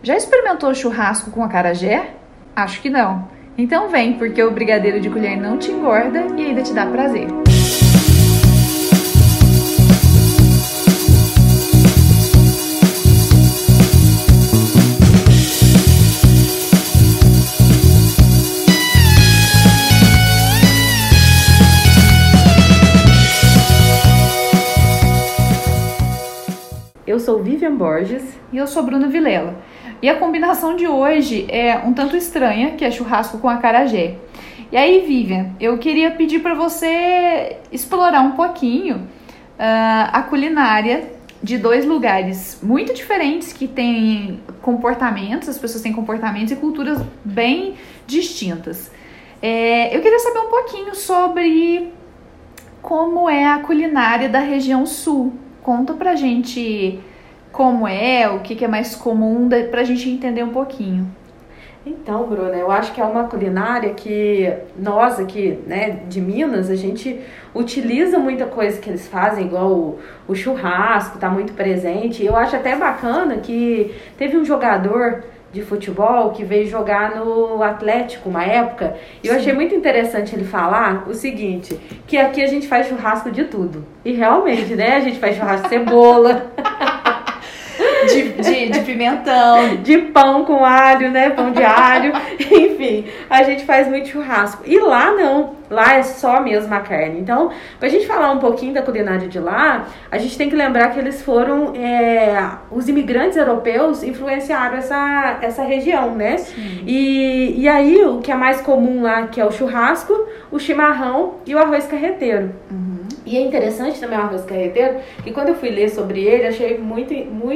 Já experimentou churrasco com acarajé? Acho que não. Então vem, porque o brigadeiro de colher não te engorda e ainda te dá prazer. Eu sou Vivian Borges. E eu sou Bruna Vilela. E a combinação de hoje é um tanto estranha, que é churrasco com acarajé. E aí, Vivian, eu queria pedir para você explorar um pouquinho a culinária de dois lugares muito diferentes que têm comportamentos, as pessoas têm comportamentos e culturas bem distintas. Eu queria saber um pouquinho sobre como é a culinária da região sul. Conta pra gente como é, o que é mais comum, pra gente entender um pouquinho. Então, Bruna, eu acho que é uma culinária que nós aqui, né, de Minas, a gente utiliza muita coisa que eles fazem, igual o churrasco, tá muito presente. Eu acho até bacana que teve um jogador de futebol que veio jogar no Atlético uma época, e eu achei muito interessante ele falar o seguinte, que aqui a gente faz churrasco de tudo. E realmente, né, a gente faz churrasco de cebola, de pimentão, de pão com alho, né, pão de alho, enfim, a gente faz muito churrasco. E lá não, lá é só mesmo a carne. Então, pra gente falar um pouquinho da culinária de lá, a gente tem que lembrar que eles foram, os imigrantes europeus influenciaram essa região, né? E aí, o que é mais comum lá, que é o churrasco, o chimarrão e o arroz carreteiro. E é interessante também o arroz carreteiro, que quando eu fui ler sobre ele, achei muito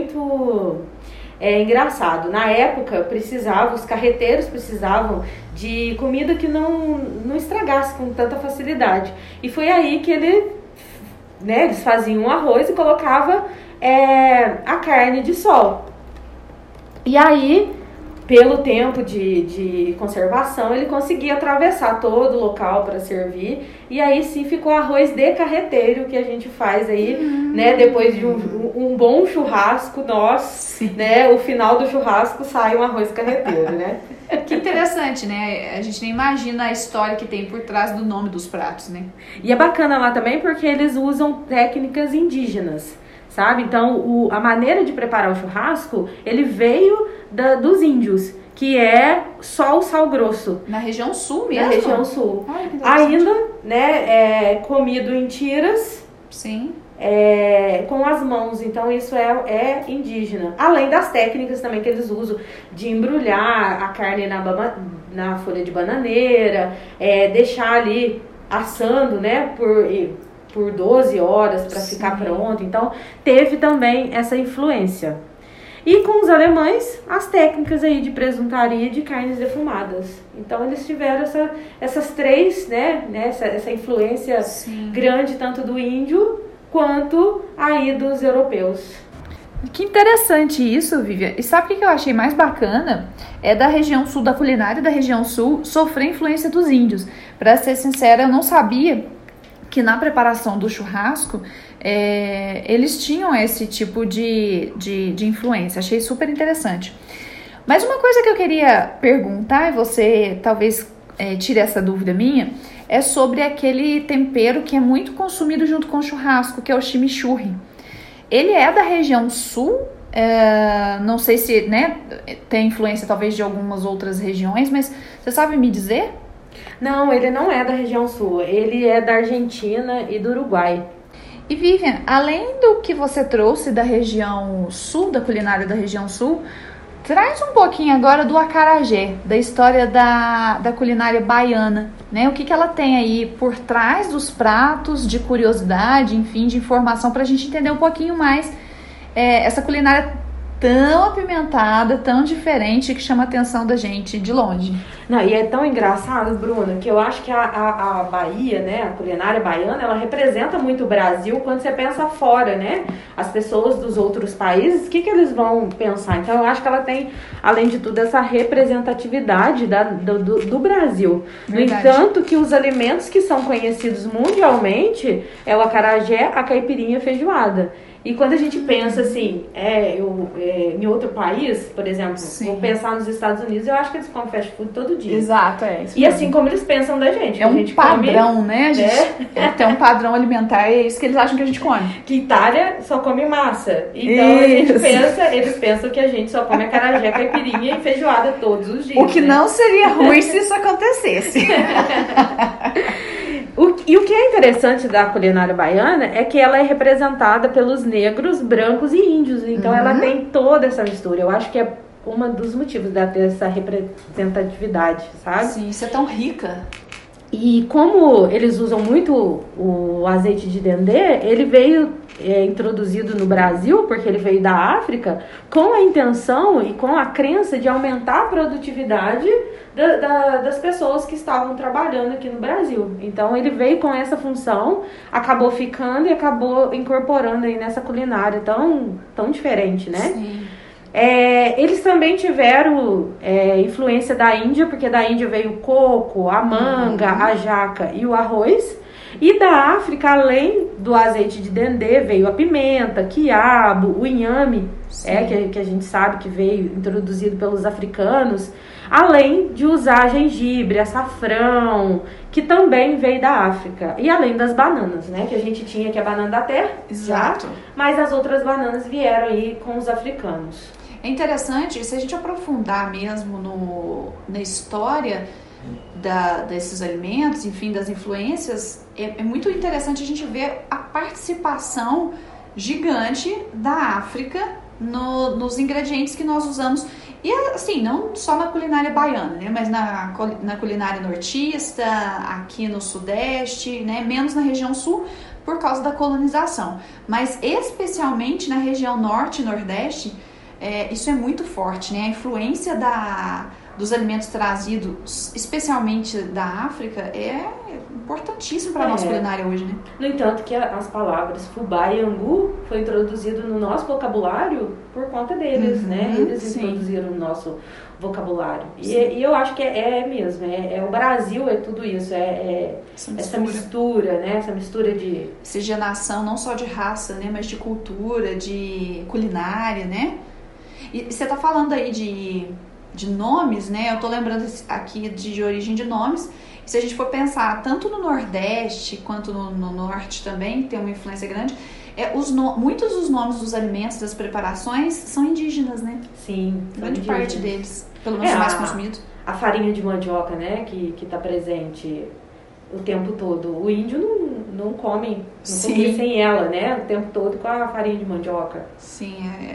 engraçado. Na época, os carreteiros precisavam de comida que não estragasse com tanta facilidade. E foi aí que eles faziam um arroz e colocavam a carne de sol. E aí, pelo tempo de conservação, ele conseguia atravessar todo o local para servir. E aí sim ficou arroz de carreteiro, que a gente faz aí, né? Depois de um bom churrasco, né? O final do churrasco sai um arroz carreteiro, né? Que interessante, né? A gente nem imagina a história que tem por trás do nome dos pratos, né? E é bacana lá também porque eles usam técnicas indígenas, sabe? Então, a maneira de preparar o churrasco, ele veio dos índios, que é só o sal grosso. Na região sul mesmo? Na região sul. Ai, ainda, né, comido em tiras. Sim. Com as mãos, então isso é indígena. Além das técnicas também que eles usam de embrulhar a carne na folha de bananeira, deixar ali assando, né, por 12 horas para ficar pronto. Então, teve também essa influência. E com os alemães, as técnicas aí de presuntaria e de carnes defumadas. Então, eles tiveram essas três, né, essa influência grande, tanto do índio quanto aí dos europeus. Que interessante isso, Vivian. E sabe o que eu achei mais bacana? É da região sul, da culinária da região sul, sofrer influência dos índios. Para ser sincera, eu não sabia que na preparação do churrasco eles tinham esse tipo de influência. Achei super interessante. Mas uma coisa que eu queria perguntar, e você talvez tire essa dúvida minha, é sobre aquele tempero que é muito consumido junto com o churrasco, que é o chimichurri. Ele é da região sul, não sei se, né, tem influência talvez de algumas outras regiões, mas você sabe me dizer? Não, ele não é da região sul, ele é da Argentina e do Uruguai. E Vivian, além do que você trouxe da região sul, da culinária da região sul, traz um pouquinho agora do acarajé, da história da culinária baiana, né? O que ela tem aí por trás dos pratos, de curiosidade, enfim, de informação, para a gente entender um pouquinho mais essa culinária tão apimentada, tão diferente, que chama a atenção da gente de longe. Não, e é tão engraçado, Bruna, que eu acho que a Bahia, né, a culinária baiana, ela representa muito o Brasil quando você pensa fora, né? As pessoas dos outros países, o que eles vão pensar? Então, eu acho que ela tem, além de tudo, essa representatividade do Brasil. Verdade. No entanto, que os alimentos que são conhecidos mundialmente é o acarajé, a caipirinha e a feijoada. E quando a gente pensa assim, em outro país, por exemplo, vou pensar nos Estados Unidos, eu acho que eles comem fast food todo dia. Exato, é isso. E assim como eles pensam da gente. É um gente padrão, come, né? A gente tem um padrão alimentar, é isso que eles acham que a gente come. Que Itália só come massa. Então eles pensam que a gente só come acarajé, caipirinha e feijoada todos os dias. O que não seria ruim se isso acontecesse. E o que é interessante da culinária baiana é que ela é representada pelos negros, brancos e índios. Então ela tem toda essa mistura. Eu acho que é um dos motivos dessa representatividade, sabe? Sim, isso é tão rica. E como eles usam muito o azeite de dendê, ele veio introduzido no Brasil, porque ele veio da África, com a intenção e com a crença de aumentar a produtividade das pessoas que estavam trabalhando aqui no Brasil. Então ele veio com essa função, acabou ficando e acabou incorporando aí nessa culinária tão diferente, né? Sim. Eles também tiveram influência da Índia, porque da Índia veio o coco, a manga, a jaca e o arroz. E da África, além do azeite de dendê, veio a pimenta, quiabo, o inhame, que a gente sabe que veio introduzido pelos africanos, além de usar gengibre, açafrão, que também veio da África. E além das bananas, né, que a gente tinha, que é a banana da terra. Exato. Mas as outras bananas vieram aí com os africanos. É interessante, se a gente aprofundar mesmo na história desses alimentos, enfim, das influências, é muito interessante a gente ver a participação gigante da África nos ingredientes que nós usamos. E assim, não só na culinária baiana, né, mas na culinária nortista, aqui no Sudeste, né, menos na região Sul, por causa da colonização. Mas especialmente na região Norte e Nordeste, isso é muito forte, né? A influência dos alimentos trazidos, especialmente da África, é importantíssimo para a nossa culinária hoje, né? No entanto, que as palavras fubá e angu foi introduzido no nosso vocabulário por conta deles, né? Eles introduziram no nosso vocabulário. E eu acho que é mesmo, o Brasil é tudo isso, essa mistura, né? Essa mistura de miscigenação, não só de raça, né? Mas de cultura, de culinária, né? E você tá falando aí de nomes, né? Eu tô lembrando aqui de origem de nomes. Se a gente for pensar tanto no Nordeste quanto no Norte também, tem uma influência grande, muitos dos nomes dos alimentos, das preparações, são indígenas, né? Sim. Grande parte deles, pelo menos mais consumidos. A farinha de mandioca, né? Que tá presente o tempo todo. O índio não come sem ela, né? O tempo todo com a farinha de mandioca. Sim,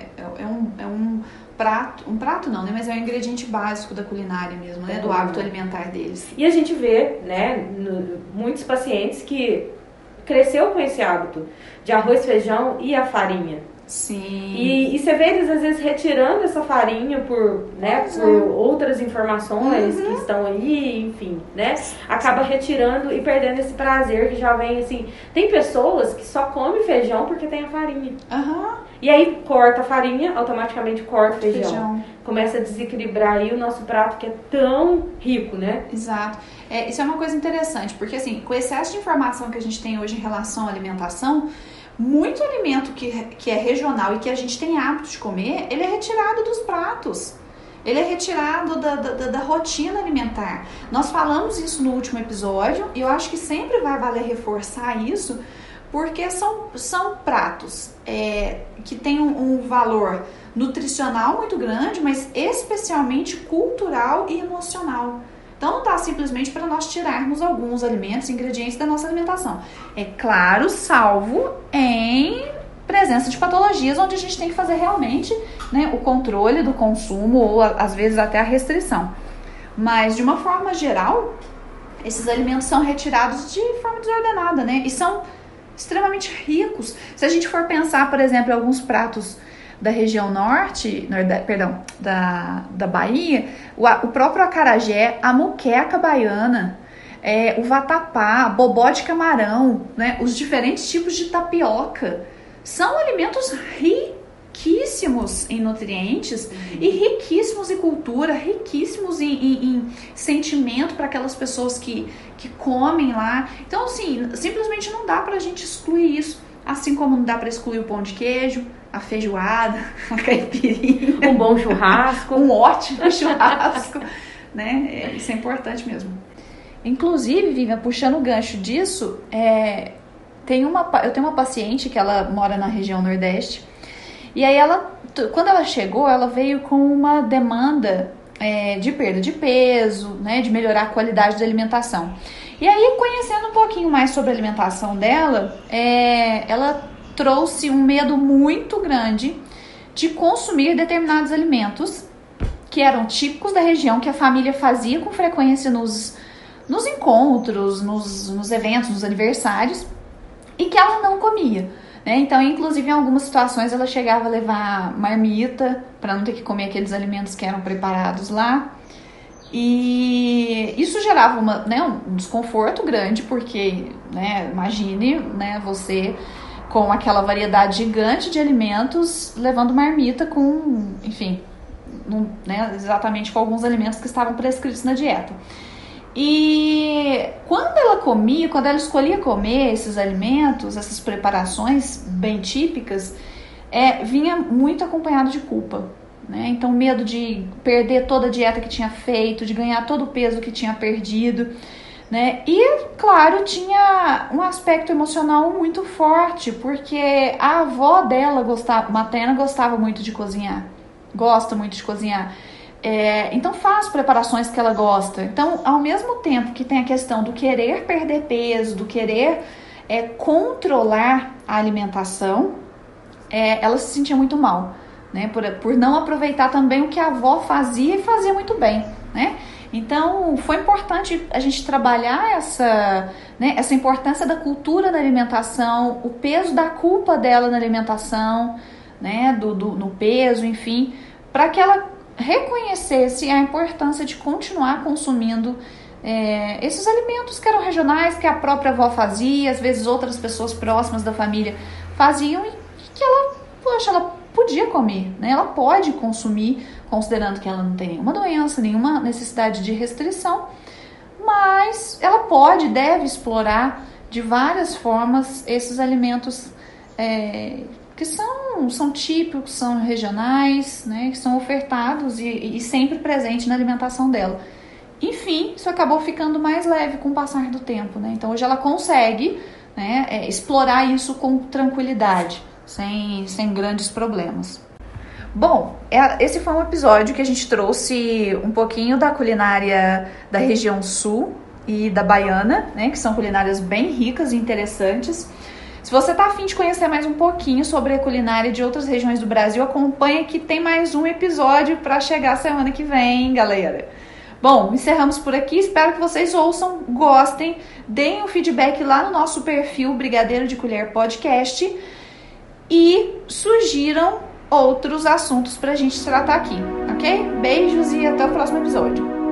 é um prato não, né? Mas é um ingrediente básico da culinária mesmo, né? Do hábito alimentar deles. E a gente vê, né, muitos pacientes que cresceu com esse hábito de arroz, feijão e a farinha. Sim. E você vê eles às vezes retirando essa farinha por outras informações que estão aí, enfim, né? Acaba retirando e perdendo esse prazer que já vem assim. Tem pessoas que só comem feijão porque tem a farinha. E aí corta a farinha, automaticamente corta o feijão. Começa a desequilibrar aí o nosso prato que é tão rico, né? Exato. Isso é uma coisa interessante, porque assim, com o excesso de informação que a gente tem hoje em relação à alimentação, muito alimento que é regional e que a gente tem hábito de comer, ele é retirado dos pratos. Ele é retirado da rotina alimentar. Nós falamos isso no último episódio e eu acho que sempre vai valer reforçar isso, porque são pratos que têm um valor nutricional muito grande, mas especialmente cultural e emocional. Então não dá simplesmente para nós tirarmos alguns alimentos, ingredientes da nossa alimentação. É claro, salvo em presença de patologias onde a gente tem que fazer realmente, né, o controle do consumo ou às vezes até a restrição. Mas de uma forma geral, esses alimentos são retirados de forma desordenada, né? E são extremamente ricos. Se a gente for pensar, por exemplo, em alguns pratos da região da Bahia, o próprio acarajé, a moqueca baiana, o vatapá, bobó de camarão, né, os diferentes tipos de tapioca, são alimentos riquíssimos em nutrientes e riquíssimos em cultura, riquíssimos em sentimento para aquelas pessoas que comem lá. Então, assim, simplesmente não dá pra gente excluir isso. assim como não dá para excluir o pão de queijo, a feijoada, a caipirinha, um bom churrasco, um ótimo churrasco, né? Isso é importante mesmo. Inclusive, Vivian, puxando o gancho disso, eu tenho uma paciente que ela mora na região Nordeste, e aí quando ela chegou, ela veio com uma demanda de perda de peso, né, de melhorar a qualidade da alimentação. E aí, conhecendo um pouquinho mais sobre a alimentação dela, ela trouxe um medo muito grande de consumir determinados alimentos que eram típicos da região, que a família fazia com frequência nos encontros, nos eventos, nos aniversários, e que ela não comia, né? Então, inclusive, em algumas situações, ela chegava a levar marmita para não ter que comer aqueles alimentos que eram preparados lá. E isso gerava um desconforto grande, porque, né, imagine, né, você com aquela variedade gigante de alimentos levando marmita com, enfim, exatamente com alguns alimentos que estavam prescritos na dieta. E quando ela escolhia comer esses alimentos, essas preparações bem típicas, vinha muito acompanhado de culpa, né? Então, medo de perder toda a dieta que tinha feito, de ganhar todo o peso que tinha perdido, né? E, claro, tinha um aspecto emocional muito forte, porque a avó dela materna gostava muito de cozinhar, gosta muito de cozinhar. Então faz preparações que ela gosta. Então, ao mesmo tempo que tem a questão do querer perder peso, do querer controlar a alimentação, ela se sentia muito mal, né? Por não aproveitar também o que a avó fazia e fazia muito bem, né? Então, foi importante a gente trabalhar essa importância da cultura na alimentação, o peso da culpa dela na alimentação, né? No peso, enfim, para que ela reconhecesse a importância de continuar consumindo esses alimentos que eram regionais, que a própria avó fazia, às vezes outras pessoas próximas da família faziam, e que ela podia comer, né? Ela pode consumir, considerando que ela não tem nenhuma doença, nenhuma necessidade de restrição, mas ela deve explorar de várias formas esses alimentos que são típicos, são regionais, né, que são ofertados e sempre presentes na alimentação dela. Enfim, isso acabou ficando mais leve com o passar do tempo, né? Então hoje ela consegue, né, explorar isso com tranquilidade, sem grandes problemas. Bom, esse foi um episódio que a gente trouxe um pouquinho da culinária da região sul e da baiana, né, que são culinárias bem ricas e interessantes. Se você está a fim de conhecer mais um pouquinho sobre a culinária de outras regiões do Brasil, acompanha que tem mais um episódio para chegar semana que vem, galera. Bom, encerramos por aqui. Espero que vocês ouçam, gostem, deem um feedback lá no nosso perfil Brigadeiro de Colher Podcast e sugiram outros assuntos para a gente tratar aqui, ok? Beijos e até o próximo episódio.